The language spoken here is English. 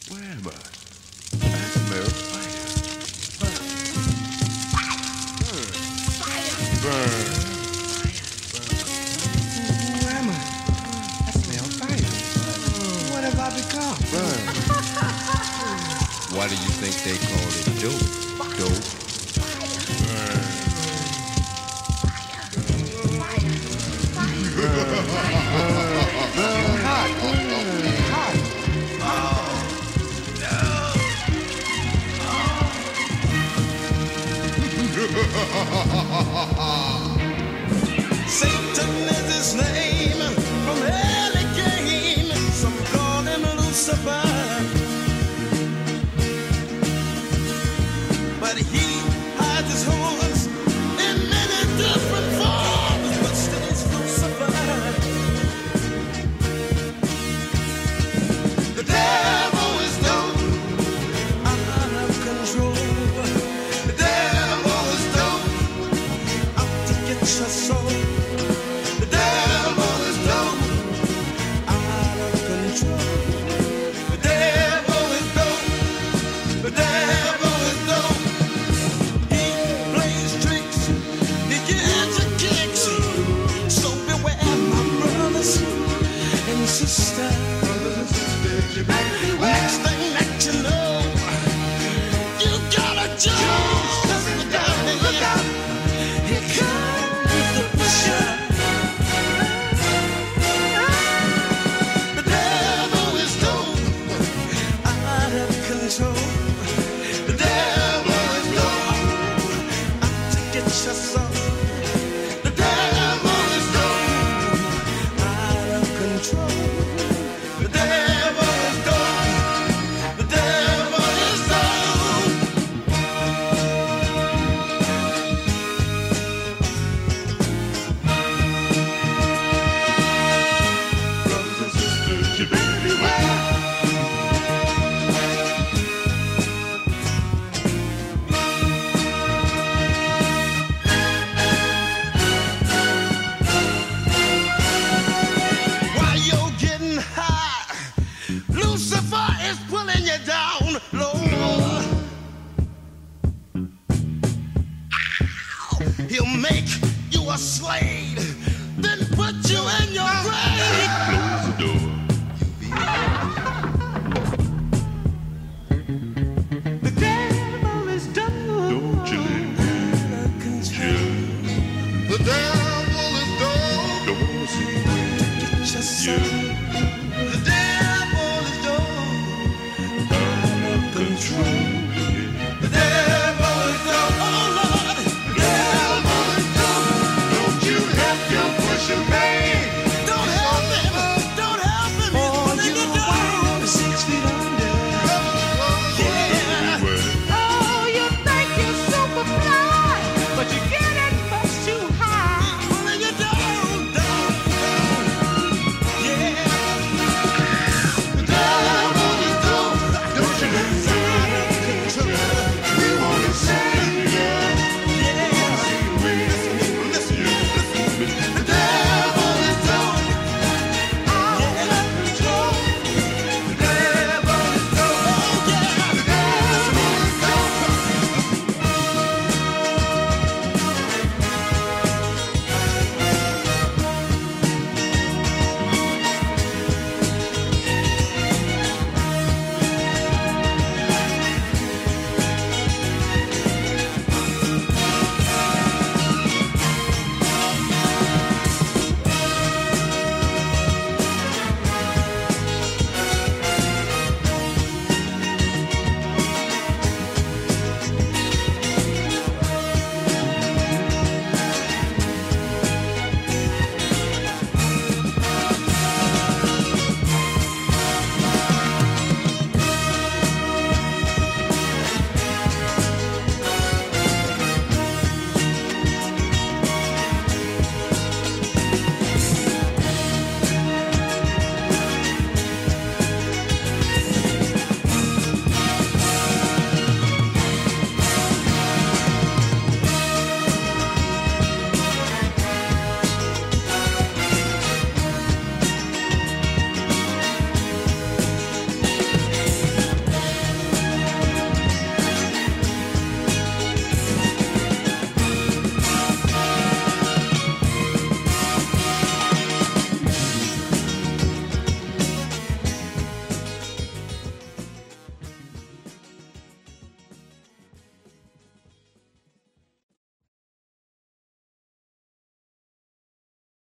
Where am I? I smell fire. Burn. Who am I? I smell fire. What have I become? Burn. Why do you think they call it dope? Dope. Burn. Satan is his name, from hell he came, some call him Lucifer, but he hides his horns in many different forms, but still he's Lucifer. The devil is dope, out of control. The devil is dope, out to get your soul. The devil is dope, out of control. The devil is dope, the devil is dope. He plays tricks, he gets your kicks. So beware, my brothers and sisters. Next thing that you know, you got a job. Look out, here comes the pusher. The devil is dope, out of control. The devil is dope, out to get your soul. The devil is dope, out of control. The devil is dope, the devil is dope. Brothers and sisters, you better beware. While you're getting high, Lucifer is pulling you down low. He'll make you a slave